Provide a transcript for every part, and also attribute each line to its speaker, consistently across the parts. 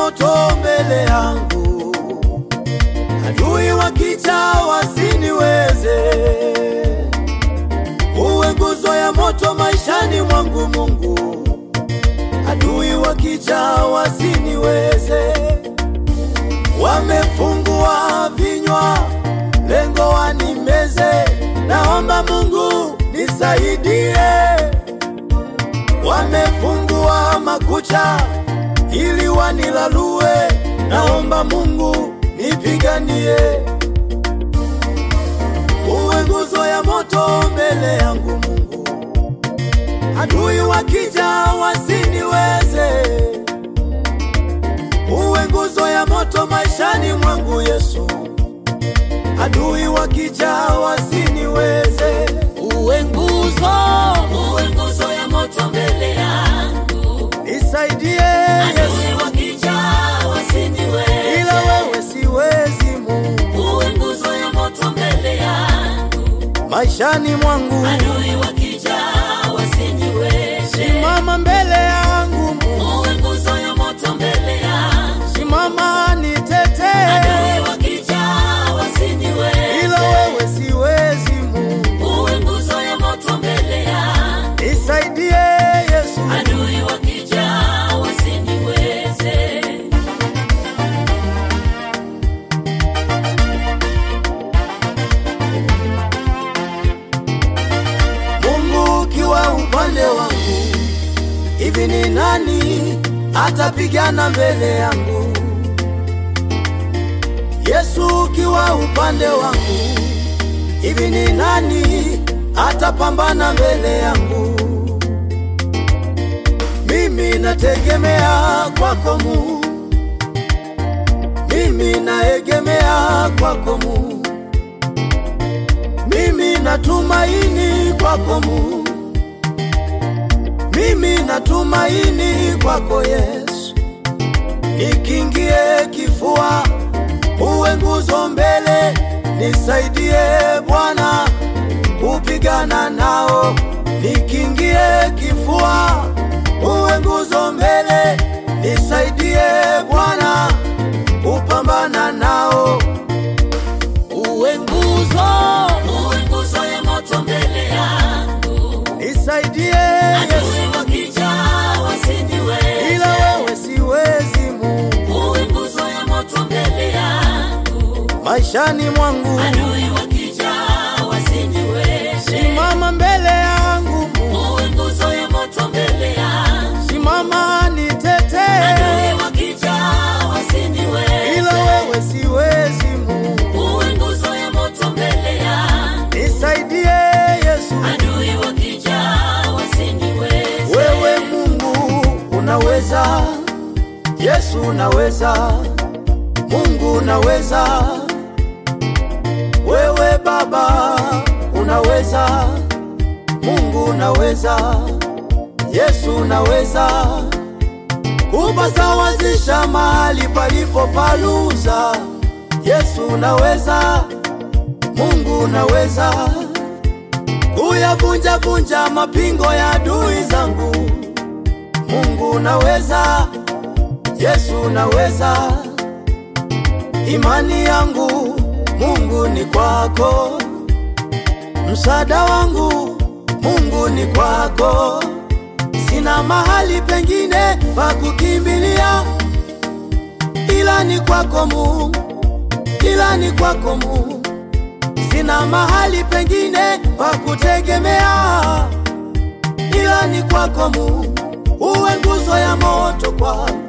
Speaker 1: moto mbele yangu, adui wakija wasiniweze. Uwe nguzo ya moto maishani mwangu Mungu, adui wakija wasiniweze. Wamefungua vinywa lengo wanimeze, naomba Mungu nisaidie. Wamefungua makucha ili wanilalue, naomba Mungu nipiganie. Uwe nguzo ya moto mbele yangu Mungu, adui wakija wasiniweze. Uwe nguzo ya moto maishani mwangu Yesu, adui wakija wasiniweze.
Speaker 2: Uwe nguzo ya moto mbele yangu,
Speaker 1: nisaidie
Speaker 2: adui wakija wasiniweze.
Speaker 1: Ila wewe siwezi Mungu.
Speaker 2: Uwe nguzo ya moto mbele yangu,
Speaker 1: maishani mwangu,
Speaker 2: adui wakija wasiniweze.
Speaker 1: Simama mbele yangu Mungu.
Speaker 2: Uwe nguzo ya moto mbele yangu,
Speaker 1: Simama nitetee.
Speaker 2: adui wakija wasiniweze.
Speaker 1: Ila wewe siwezi Mungu.
Speaker 2: Uwe nguzo ya moto mbele yangu,
Speaker 1: nisaidie Yesu.
Speaker 2: adui wakija wasiniweze.
Speaker 1: Mungu ukiwa upande wangu, hivi ni nani atapigana mbele yangu? Yesu ukiwa upande wangu, hivi ni nani atapambana mbele yangu? Mimi nategemea kwako Mungu, mimi naegemea kwako Mungu, mimi natumaini kwako Mungu, mimi natumaini kwako Yesu. Nikingie kifua, uwe nguzo mbele, nisaidie Bwana kupigana nao. Nikingie kifua, uwe nguzo mbele, nisaidie Bwana kupambana nao.
Speaker 2: Uwe nguzo ya moto mbele yangu,
Speaker 1: Nisaidie
Speaker 2: adui wakija wasiniweze.
Speaker 1: ila wewe siwezi Mungu.
Speaker 2: Uwe nguzo ya moto mbele yangu,
Speaker 1: Maishani mwangu,
Speaker 2: adui wakija wasiniweze.
Speaker 1: simama mbele yangu Mungu.
Speaker 2: Uwe nguzo ya moto mbele yangu,
Speaker 1: Simama nitetee.
Speaker 2: adui wakija wasiniweze.
Speaker 1: Ila wewe siwezi Mungu.
Speaker 2: Uwe nguzo ya moto mbele yangu,
Speaker 1: Nisaidie Yesu.
Speaker 2: adui wakija wasiniweze.
Speaker 1: Wewe Mungu unaweza, Yesu unaweza, Mungu unaweza. Wewe Baba unaweza, Mungu unaweza, Yesu unaweza. Kupasawazisha mahali palipo paluza, Yesu unaweza, Mungu unaweza. Kuyavunja vunja mapingo ya adui zangu, Mungu unaweza, Yesu unaweza. Imani yangu Mungu ni kwako, msaada wangu Mungu ni kwako. Sina mahali pengine pa kukimbilia ila ni kwako Mungu, ila ni kwako Mungu. Sina mahali pengine pa kutegemea ila ni kwako Mungu. Uwe nguzo ya moto kwangu,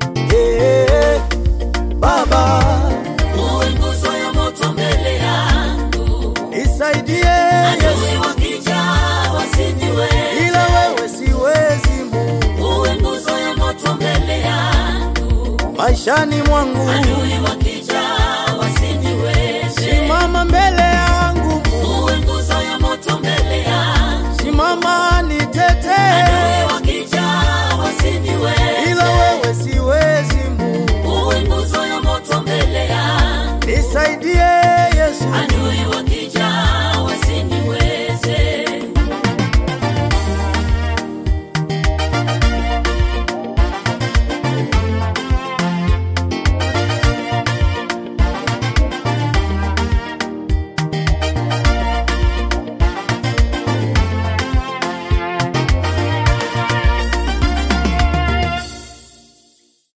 Speaker 1: Baba.
Speaker 2: Uwe nguzo ya moto mbele yangu,
Speaker 1: Nisaidie
Speaker 2: adui wakija wasiniweze.
Speaker 1: ila wewe siwezi Mungu.
Speaker 2: Uwe nguzo ya moto mbele yangu,
Speaker 1: Maishani mwangu,
Speaker 2: adui wakija wasiniweze.
Speaker 1: simama mbele yangu Mungu.
Speaker 2: Uwe nguzo ya moto mbele yangu,
Speaker 1: Simama nitetee.
Speaker 2: adui wakija wasiniweze.
Speaker 1: Ila wewe siwezi Mungu.
Speaker 2: Uwe nguzo ya moto mbele yangu,
Speaker 1: Nisaidie